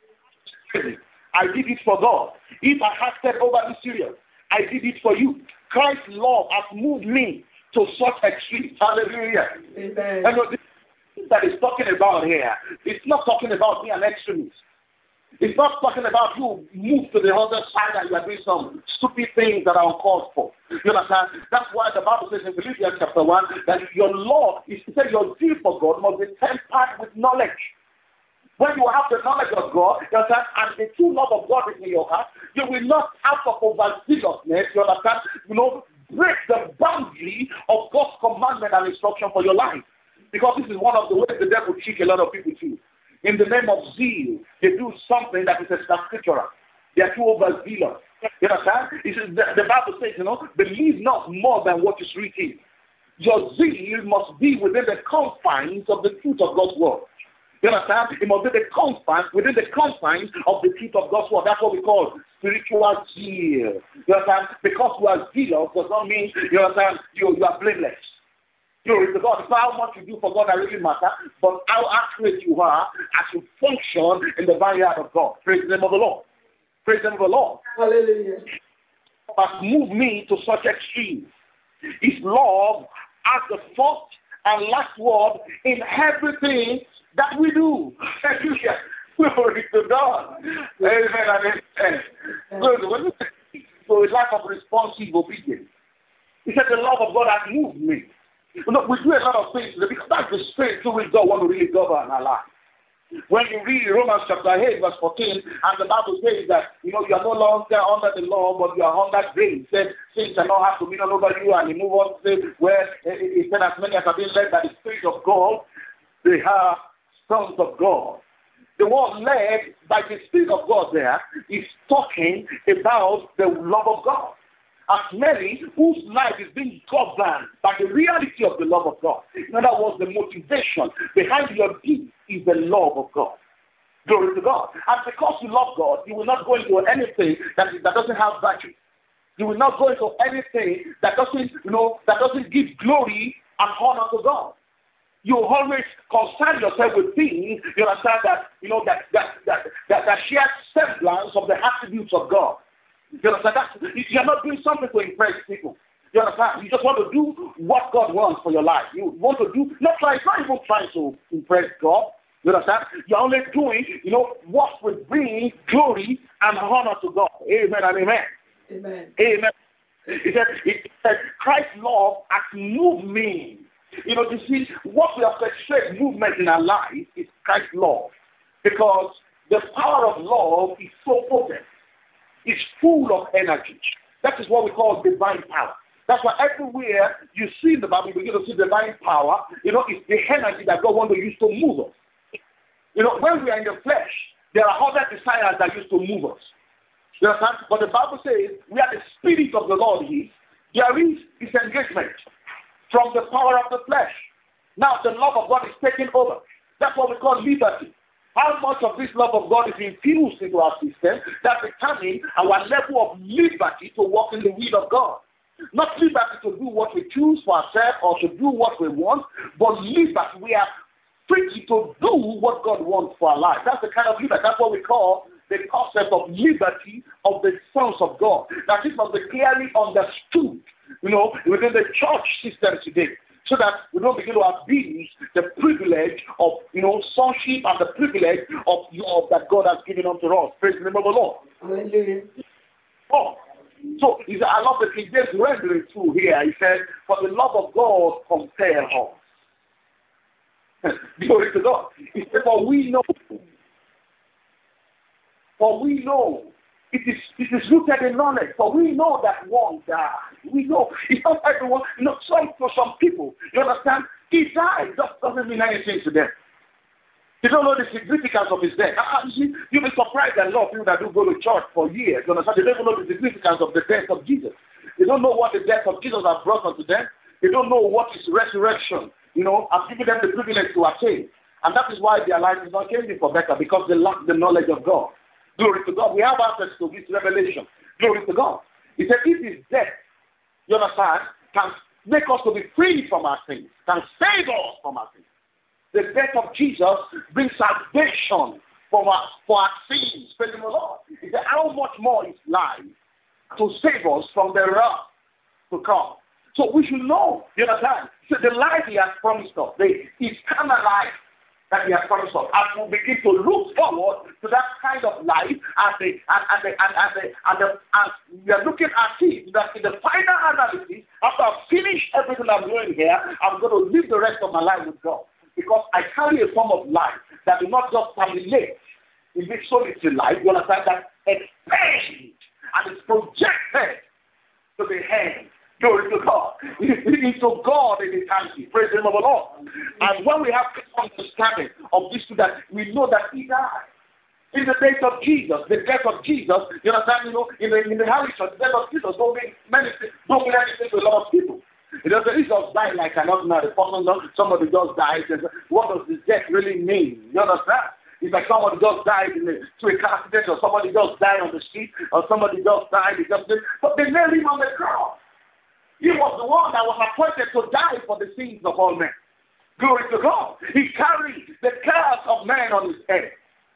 I did it for God. If I acted over this serious, I did it for you. Christ's love has moved me to such extreme. Hallelujah. Amen. And the thing that is talking about here, it's not talking about me an extremist. It's not talking about you move to the other side and you are doing some stupid things that are uncalled for. You understand? That's why the Bible says in Philippians chapter one that your love, is to say your zeal for God must be tempered with knowledge. When you have the knowledge of God, you understand, and the true love of God is in your heart, you will not out of overzealousness, you understand, you know, break the boundary of God's commandment and instruction for your life. Because this is one of the ways the devil trick a lot of people too. In the name of zeal, they do something that is extra-scriptural. They are too overzealous. You understand? The, the Bible says, you know, believe not more than what is written. Your zeal must be within the confines of the truth of God's word. You understand? It must be the confines, within the confines of the truth of God's word. That's what we call spiritual zeal. You understand? Because you are zealous does not mean, you understand, you, you are blameless. Glory to God. It's not how much you do for God that really matters, but how accurate you are as you function in the vineyard of God. Praise the name of the Lord. Praise the name of the Lord. Hallelujah. Has moved me to such extremes. His love as the first and last word in everything that we do. Hallelujah. Glory to God. Amen and amen. Good. So a life of responsive obedience. He said the love of God has moved me. You know, we do a lot of things because that's the spirit through which God wants to really govern our life. When you read Romans chapter eight, verse fourteen, and the Bible says that, you know, you are no longer under the law, but you are under grace. It said, sin shall not have dominion over you, and he move on to say, where he said, as many as have been led by the Spirit of God, they are sons of God. the one led by the Spirit of God there is talking about the love of God. As many whose life is being governed by the reality of the love of God. In other words, the motivation behind your deed is the love of God. Glory to God. And because you love God, you will not go into anything that, that doesn't have value. You will not go into anything that doesn't, you know, that doesn't give glory and honor to God. You always concern yourself with things, you understand, that, you know, that that that that, that share semblance of the attributes of God. You understand? That's, you're not doing something to impress people. You understand? You just want to do what God wants for your life. You want to do, not try, not even trying to impress God. You understand? You're only doing, you know, what will bring glory and honor to God. Amen and amen. Amen. Amen. It said, it said Christ's love has moved me. You know, you see, what we have expressed movement in our life is Christ's love. Because the power of love is so potent. It's full of energy. That is what we call divine power. That's why everywhere you see in the Bible, you begin to see divine power. You know, it's the energy that God wants to use to move us. You know, when we are in the flesh, there are other desires that used to move us. You understand? But the Bible says, we are the Spirit of the Lord is. There is disengagement from the power of the flesh. Now the love of God is taking over. That's what we call liberty. How much of this love of God is infused into our system that determines our level of liberty to walk in the will of God. Not liberty to do what we choose for ourselves or to do what we want, but liberty. We are free to do what God wants for our life. That's the kind of liberty. That's what we call the concept of liberty of the sons of God. That this must be clearly understood, you know, within the church system today, so that we don't begin to abuse the privilege of, you know, sonship and the privilege of, of that God has given unto us. Praise the name of the Lord. Hallelujah. Oh, so he said, I love the King James rendering too here. He said, for the love of God compels us. Glory to God. He said, for we know. For we know, it is it is rooted in knowledge. For we know that one died. We know. It's not everyone. You know, some for some people, you understand, he died just doesn't mean anything to them. They don't know the significance of his death. Uh, you, you'll be surprised that a lot of people that do go to church for years, you understand, they don't even know the significance of the death of Jesus. They don't know what the death of Jesus has brought unto them. They don't know what is resurrection, you know, has given them the privilege to attain. And that is why their life is not changing for better, because they lack the knowledge of God. Glory to God. We have access to this revelation. Glory to God. He said, if his death, you understand, can make us to be free from our sins, can save us from our sins. The death of Jesus brings salvation for our, for our sins. Praise the Lord. He said, how much more is life to save us from the wrath to come? So we should know, you understand, so the life he has promised us, the eternal life that he has promised us, as we begin to look forward to that kind of life, and the and, and the and, and the and the as we are looking at it, that in the final analysis, after I've finished everything I'm doing here, I'm going to live the rest of my life with God, because I carry a form of life that will not just terminate in this solitary life, you understand, that expands and is projected to the end. Glory to God. Into God in eternity. Praise the name of the Lord. And when we have this understanding of this, that we know that he died. In the death of Jesus, the death of Jesus, you understand, you know, in the in the Holy Church, the death of Jesus don't mean many things, don't mean anything to a lot of people. It doesn't, he just died like an ordinary person. Somebody just died. What does this death really mean? You understand? It's like somebody just died in a, to a car accident, or somebody just died on the street, or somebody just died. Just, but they nailed him on the cross. He was the one that was appointed to die for the sins of all men. Glory to God. He carried the curse of man on his head.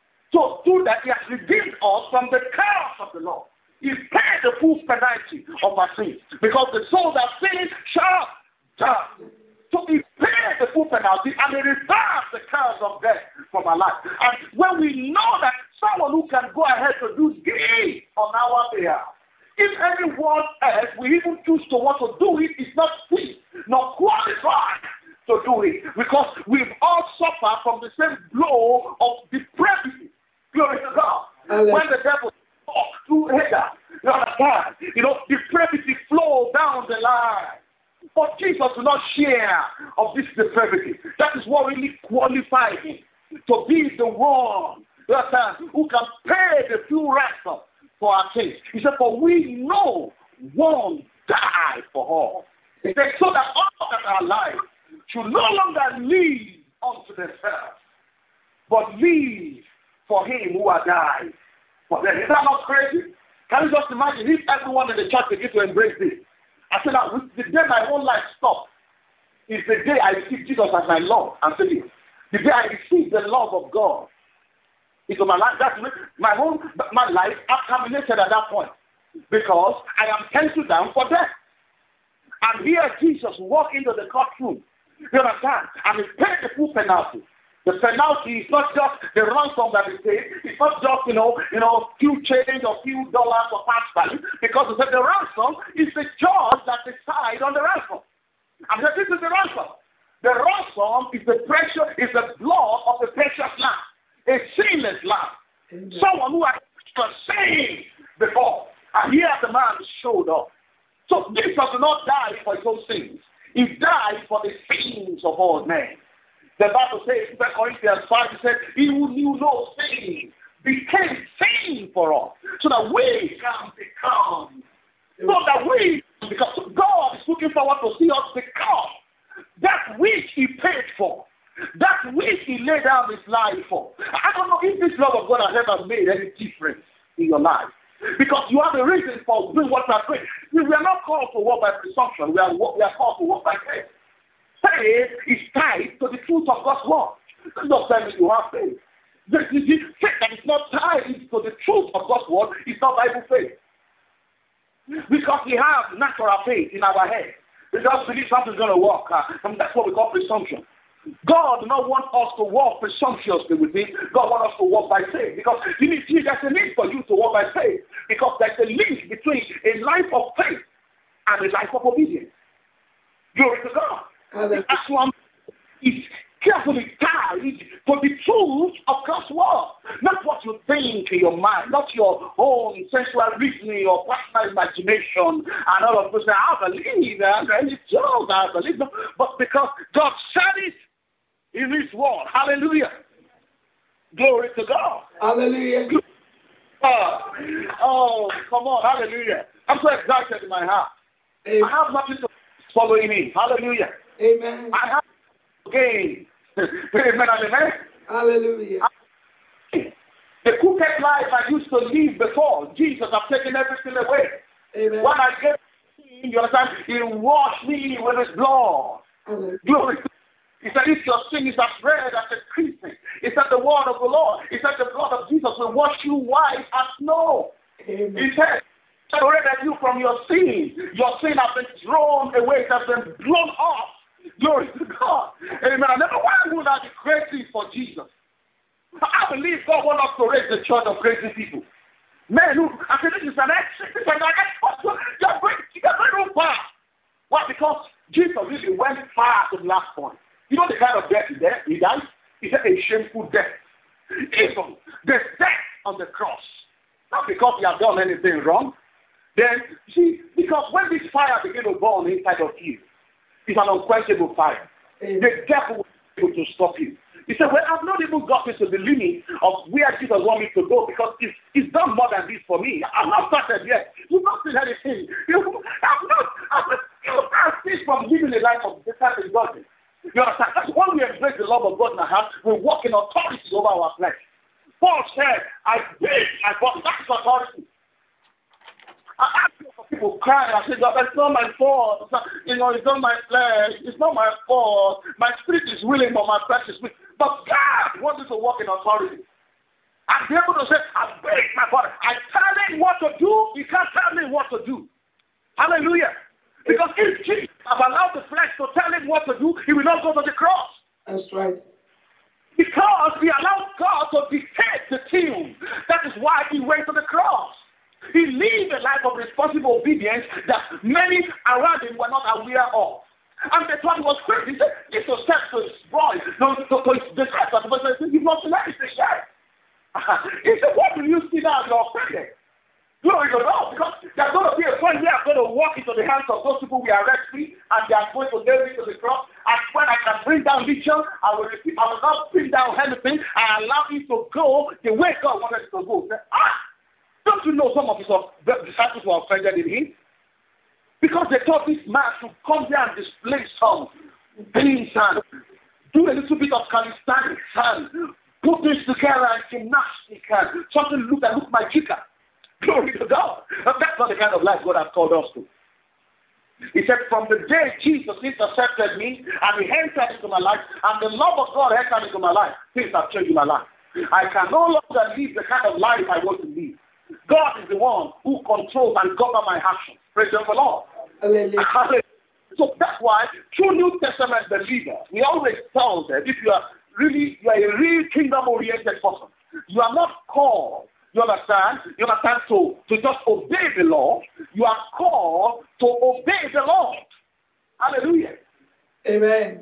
So through that, he has redeemed us from the curse of the law. He paid the full penalty of our sins, because the soul that sins shall die. So he paid the full penalty, and he reversed the curse of death from our life. And when we know that someone who can go ahead to do good on our behalf, if anyone else we even choose to want to do it, is not fit, not qualified to do it, because we've all suffered from the same blow of depravity. Glory to God. Amen. When the devil talks through Hagar, you understand, you know, depravity flows down the line. But Jesus will not share of this depravity. That is what really qualifies him to be the one You understand? Who can pay the full ransom for our sins. He said, for we know one died for all. He said, so that all that are alive should no longer live unto themselves, but live for him who has died for them. Is that not crazy? Can you just imagine if everyone in the church begin to embrace this? I said that the day my whole life stopped is the day I received Jesus as my Lord and Savior. The day I received the love of God into my life. That's my whole my life terminated at that point, because I am penciled down for death. And here Jesus walked into the courtroom. You understand? And he paid the full penalty. The penalty is not just the ransom that is paid. It's not just, you know, you know, few change or few dollars or pounds value, because he said the ransom is the judge that decides on the ransom. And said, this is the ransom. The ransom is the precious, is the blood of the precious lamb, a sinless lamb. Amen. Someone who has been saved before. And here the man showed up. So Jesus did not die for his own sins. He died for the sins of all men. The Bible says in Second Corinthians five, it said, he who knew no sin became sin for us, so that we can become, so that we, because God is looking forward to see us become that which he paid for, that which he laid down his life for. I don't know if this love of God has ever made any difference in your life, because you have a reason for doing what you are doing. We are not called to walk by presumption. We are, we are called to walk by faith. Faith is tied to the truth of God's word. Don't tell me you have faith. The, the, the faith that is not tied to the truth of God's word is not Bible faith. Because we have natural faith in our head. We just believe something's going to work. Uh, and that's what we call presumption. God does not want us to walk presumptuously with him. God wants us to walk by faith. Because you need, there's a need for you to walk by faith. Because there's a link between a life of faith and a life of obedience. Glory to God. And that's one is carefully tied to the truth of God's word. Not what you think in your mind, not your own sensual reasoning or personal imagination and all of those. I believe and it's true, I believe, but because God said it in his word. Hallelujah. Glory to God. Hallelujah. Uh, oh, come on, hallelujah. I'm so excited in my heart. Amen. I have nothing to follow in him. Hallelujah. Amen. I have to gain. Amen. Amen. Hallelujah. The crooked life I used to live before, Jesus has taken everything away. Amen. When I get him, you understand, he washed me with his blood. Hallelujah. Glory to God. He said, if your sin is as red as a crimson, he said, the word of the Lord, he said, the blood of Jesus will wash you white as snow. Amen. He said, separated you from your sin. Your sin has been thrown away, it has been blown off. Glory to God. Amen. I never why would I be crazy for Jesus? I believe God wants us to raise the church of crazy people. Men who, I said, this is an exit, this is an exit. You're going, you're going too far. Why? Because Jesus really went far to the last point. You know the kind of death he died? He died? He said a shameful death. Even the death on the cross. Not because he has done anything wrong. Then, see, because when this fire begins to burn inside of you, it's an unquenchable fire. Amen. The devil will be able to stop you. He said, well, I've not even gotten to the limit of where Jesus wants me to go, because he's, he's done more than this for me. I've not started yet. You've not seen anything. You, I've not, I've not, you can't cease from living a life of desire and God. You understand? That's when we embrace the love of God in our heart, we walk in authority over our flesh. Paul said, I beat my body. That's authority. I ask for people crying. I say, God, it's not my fault. It's not, you know, it's not my flesh. It's not my fault. My spirit is willing, but my flesh is weak. But God wants you to walk in authority. And be able to say, I beat my body. I tell him what to do. He can't tell me what to do. Hallelujah. Because if Jesus has allowed the flesh to tell him what to do, he will not go to the cross. That's right. Because he allowed God to dictate the tune. That is why he went to the cross. He lived a life of responsible obedience that many around him were not aware of. And they thought he was crazy. He said, this was said to his boy, no, to, to his disciples. But he said, you've not seen anything yet. He said, what do you see now? You're offended. Glory to God. Because there's going to be a point where I'm going to walk into the hands of those people we arrest me, and they are going to nail me to the cross. And when I can bring down legion, I will repeat, I will not bring down anything. I allow it to go the way God wanted it to go. Ah! Don't you know some of his disciples were offended in him? Because they thought this man should come there and display some things and do a little bit of calisthenics and put this together and gymnastics and something look that look magical. Glory to God. But that's not the kind of life God has called us to. He said, from the day Jesus intercepted me and he entered into my life and the love of God entered into my life, things have changed my life. I can no longer live the kind of life I want to live. God is the one who controls and governs my actions. Praise the Lord. Hallelujah. So that's why true New Testament believers, we always tell them, if you are really, you are a real kingdom-oriented person, you are not called, you understand, you understand, to, to just obey the law, you are called to obey the Lord. Hallelujah. Amen.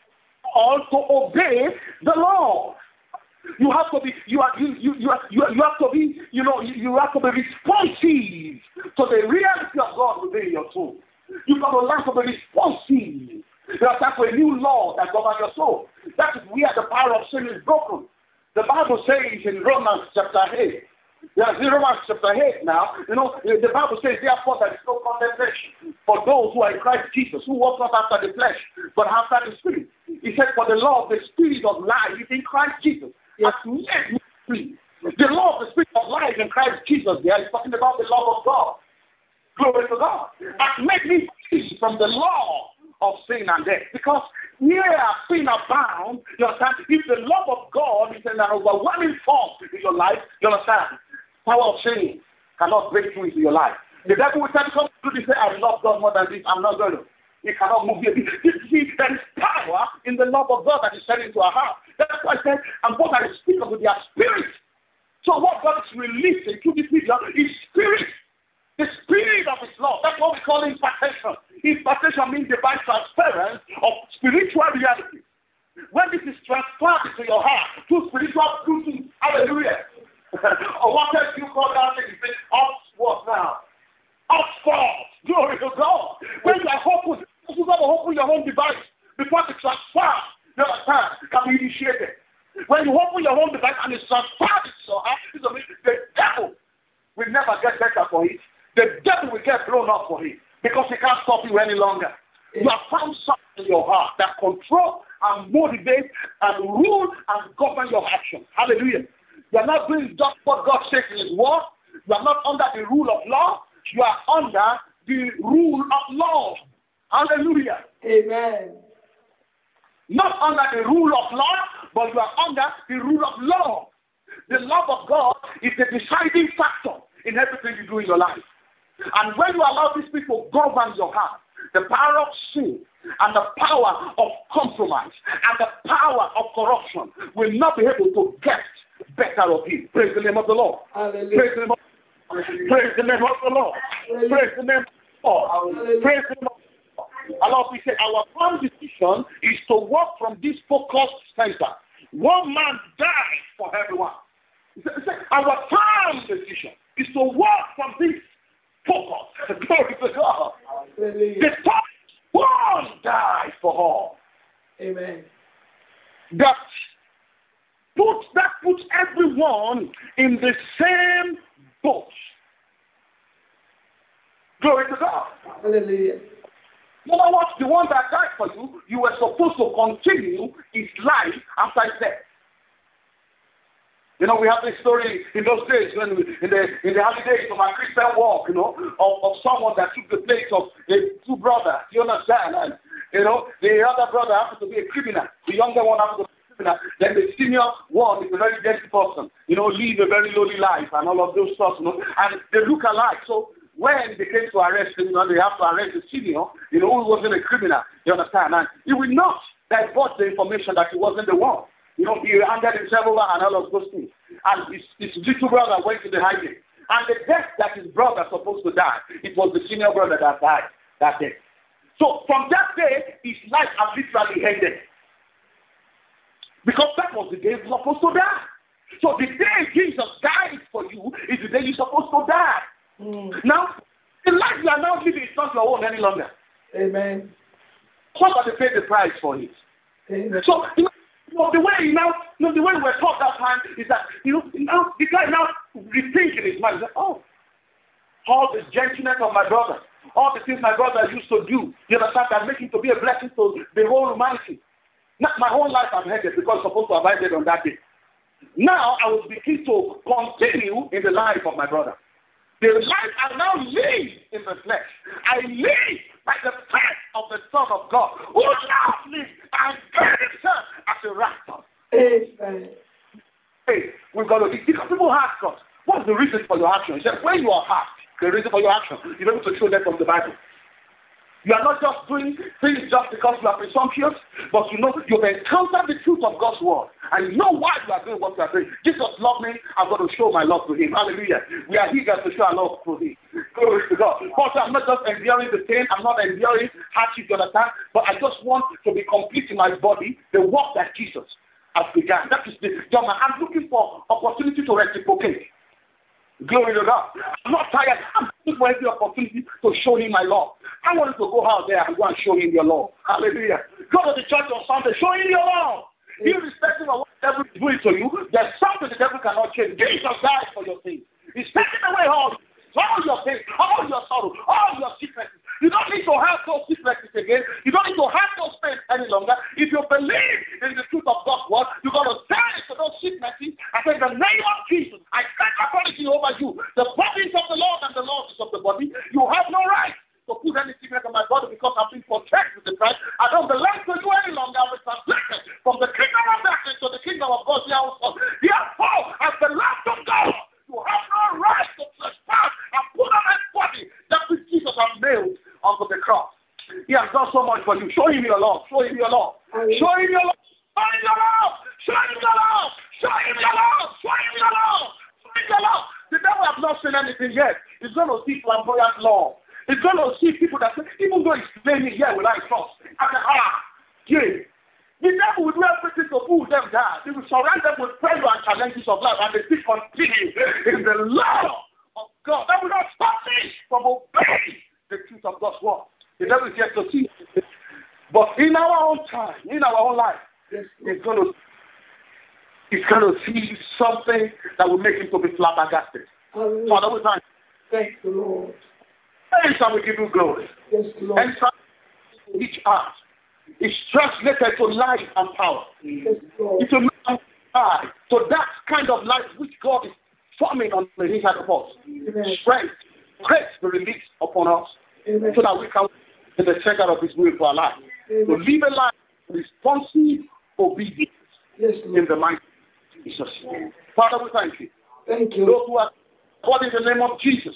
Or to obey the Lord. You have to be, you are, you, you, you, are, you, you have to be, you know, you, you have to be responsive to the reality of God within your soul. You've got to learn to be responsive. You have to have a new law that governs your soul. That is where the power of sin is broken. The Bible says in Romans chapter eight, yeah, in Romans chapter eight now, you know, the Bible says, therefore there is no condemnation for those who are in Christ Jesus, who walk not after the flesh, but after the Spirit. He said, for the law of the Spirit of life is in Christ Jesus. Yes. Made me free. The law of the Spirit of life in Christ Jesus there is talking about the love of God. Glory to God. And make me free from the law of sin and death. Because where sin abound, you understand, if the love of God is in an overwhelming force in your life, you understand, power of sin cannot break through into your life. The devil will tell you come to this, say, I love God more than this, I'm not going to. He cannot move you. There is power in the love of God that is sent into our heart. That's why I said, and what I speak of with their spirit. So what God is releasing through this video is spirit. The spirit of his love. That's what we call impartation. Impartation means divine transference of spiritual reality. When this is transferred into your heart through spiritual truth, hallelujah. Or what else you call that thing? It's what now? Oxford. Glory to God. When you are open, you got to open your own device before the transfer, you understand, can be initiated. When you open your own device and it's transferred to your heart, the devil will never get better for it. The devil will get blown up for it because he can't stop you any longer. You have found something in your heart that control and motivate and rule and govern your actions. Hallelujah. You are not doing just what God says in his word. You are not under the rule of law. You are under the rule of law. Hallelujah. Amen. Not under the rule of law, but you are under the rule of law. The love of God is the deciding factor in everything you do in your life. And when you allow these people govern your heart, the power of sin and the power of compromise and the power of corruption will not be able to get better of you. Praise the name of the Lord. Hallelujah. Praise the name of, praise the name of the Lord. Hallelujah. Praise the name of the Lord. Hallelujah. Praise the name of the Lord. Allah, we say our firm decision is to walk from this focused center. One man died for everyone. Our firm decision is to walk from this focus. Glory to God. Hallelujah. The thought one died for all. Amen. That puts that puts everyone in the same boat. Glory to God. Hallelujah. You know what? The one that died for you, you were supposed to continue his life after his death. You know, we have this story in those days, when we, in the in the early days of our Christian walk, you know, of, of someone that took the place of the two brothers. You understand? And, you know, the other brother happened to be a criminal. The younger one happened to be a criminal. Then the senior one is a very dirty person. You know, live a very lowly life and all of those stuff. You know, and they look alike. So when they came to arrest him, you know, they have to arrest the senior. You know, who wasn't a criminal. You understand? And he will not divulge the information that he wasn't the one. You know, he handed himself over and all of those things. And his, his little brother went to the highway. And the death that his brother supposed to die, it was the senior brother that died that day. So from that day, his life has literally ended. Because that was the day he was supposed to die. So the day Jesus died for you is the day you're supposed to die. Mm. Now, the life you are now living is not your own any longer. Amen. Somebody paid the price for it. Amen. So, you know, you know, the way you now, you know, the way we were taught that time is that, you know, now the guy now rethinking in his mind, he's like, oh, all the gentleness of my brother, all the things my brother used to do, you understand, that make him to be a blessing to the whole humanity. Not my whole life I've heard it because I'm supposed to have heard it on that day. Now I will begin to continue in the life of my brother. The life I now live in the flesh, I live by the faith of the Son of God, who loved me and gave himself as a ransom. Amen. Hey, we've got to, because people ask us, what's the reason for your action? He said, when you are hurt, the reason for your action, you're able to show them from the Bible. You are not just doing things just because you are presumptuous, but you know you've encountered the truth of God's word, and you know why you are doing what you are doing. Jesus loved me, I'm going to show my love to him. Hallelujah. We are eager to show our love to him. Glory to God. Also, I'm not just enduring the pain, I'm not enduring hardship, you understand, but I just want to be complete in my body, the work that Jesus has begun. That is the job. I'm looking for opportunity to reciprocate. Glory to God. I'm not tired. I'm looking for every opportunity to show him my love. I want to go out there and go and show him your love. Hallelujah. Go to the church on Sunday, show him your love. Irrespective of what the devil is doing to you, there's something the devil cannot change. Jesus died for your sins. He's taking away all, all your pain, all your sorrow, all your sicknesses. You don't need to have those sicknesses again. You don't need to have those pains any longer. If you believe in the truth of God's word, you're going to stand to those sicknesses and say, in the name of Jesus, I stand authority over you. The body is of the Lord and the Lord is of the body. You have no right to put any sickness on my body because I've been protected with the Christ. I don't belong to you any longer. I'm translated from the kingdom of darkness to the kingdom of God. Therefore, as the Lamb of God, you have no right to trespass and put on my body that which Jesus has nailed onto the cross. He has done so much for you. Show him your love. Show him your love. Show him your love. Show him your love. Show him your love. Show him your love. Show him your love. Show him your love. The devil has not seen anything yet. He's going to see flamboyant love. He's going to see people that say, even though he's playing it here, will I trust? I say, ah, yeah. The devil will do everything to pull them down. He will surround them with pressure and challenges of life, and they still continue in the law of God. That will not stop me from obeying the truth of God's word. The devil is yet to see. But in our own time, in our own life, yes, it's going to it's going to see something that will make him to be flabbergasted. Hallelujah. Father, we thank you. Thank the Lord. And shall we give you glory. Yes, Lord. And each heart is translated to life and power. Yes, Lord. It's a to that kind of life which God is forming on the inside of us. Amen. Strength, grace be released upon us. Amen. So that we can in the center of his will for our life. Amen. To live a life of responsive obedience. Yes, Lord. In the mighty name of Jesus. Father, we thank you. Thank you. Those who are God in the name of Jesus.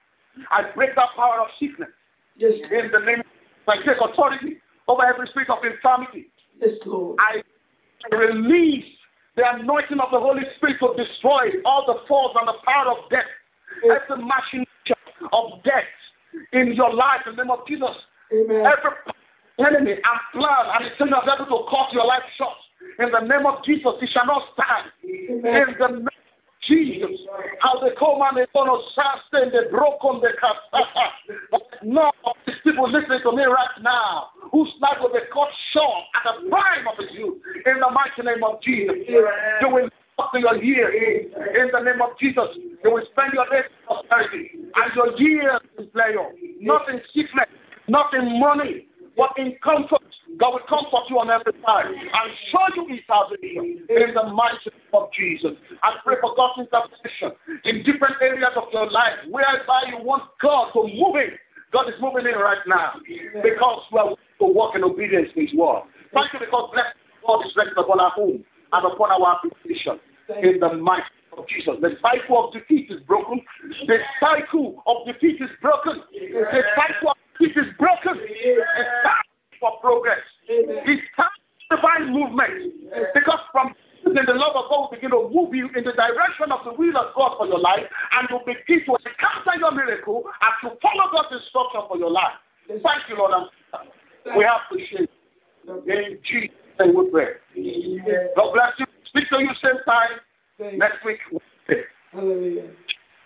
I break that power of sickness. Yes, in the name, I take authority over every spirit of infirmity. Yes, Lord. I release the anointing of the Holy Spirit to destroy all the force and the power of death. Yes. Every machination of death in your life in the name of Jesus. Amen. Every enemy and plan and intention of devil to cut your life short. In the name of Jesus, it shall not stand. Amen. In the name of Jesus, how they come and they going to sustain the broken, the cast. None of these people listening to me right now, whose life will be cut short at the prime of his youth. In the mighty name of Jesus, you will up to your year. In the name of Jesus, you will spend your days in prosperity and your years in pleasure. Not in sickness, not in money, but in comfort. God will comfort you on every side and show you his salvation in the mighty name of Jesus. I pray for God's intervention in different areas of your life whereby you want God to move in. God is moving in right now because we are to walk in obedience to his word. Thank you because blessed God is resting upon our home and upon our application in the mighty name of Jesus. The cycle of defeat is broken. The cycle of defeat is broken. The cycle of defeat is broken. It's time for progress. It's time for divine movement. Because from then the love of God will begin to move you in the direction of the will of God for your life, and you'll begin to encounter your miracle as you follow God's instruction for your life. Thank you, Lord. We appreciate it. In Jesus' name we pray. God bless you. Speak to you same time next week. Hallelujah.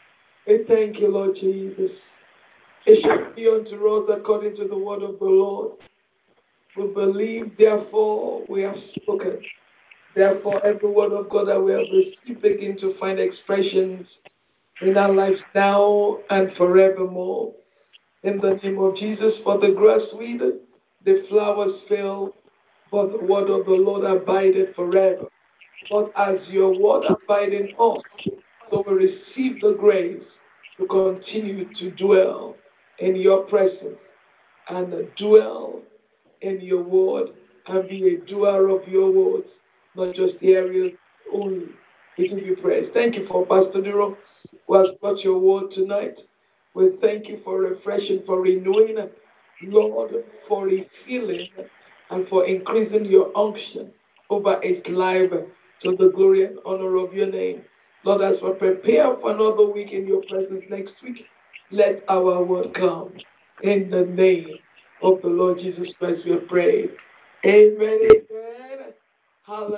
We thank you, Lord Jesus. It shall be unto us according to the word of the Lord. We believe, therefore, we have spoken. Therefore, every word of God that we have received begin to find expressions in our lives now and forevermore. In the name of Jesus, for the grass withered, the flowers fail, but the word of the Lord abideth forever. But as your word abide in us, so we receive the grace to continue to dwell in your presence and dwell in your word and be a doer of your words, not just hearers only. We give you praise. Thank you for Pastor Duro who has brought your word tonight. We thank you for refreshing, for renewing, Lord, for refilling, and for increasing your unction over his life to the glory and honor of your name. Lord, as we prepare for another week in your presence next week, let our word come. In the name of the Lord Jesus Christ, we pray. Amen. Amen. Hallelujah.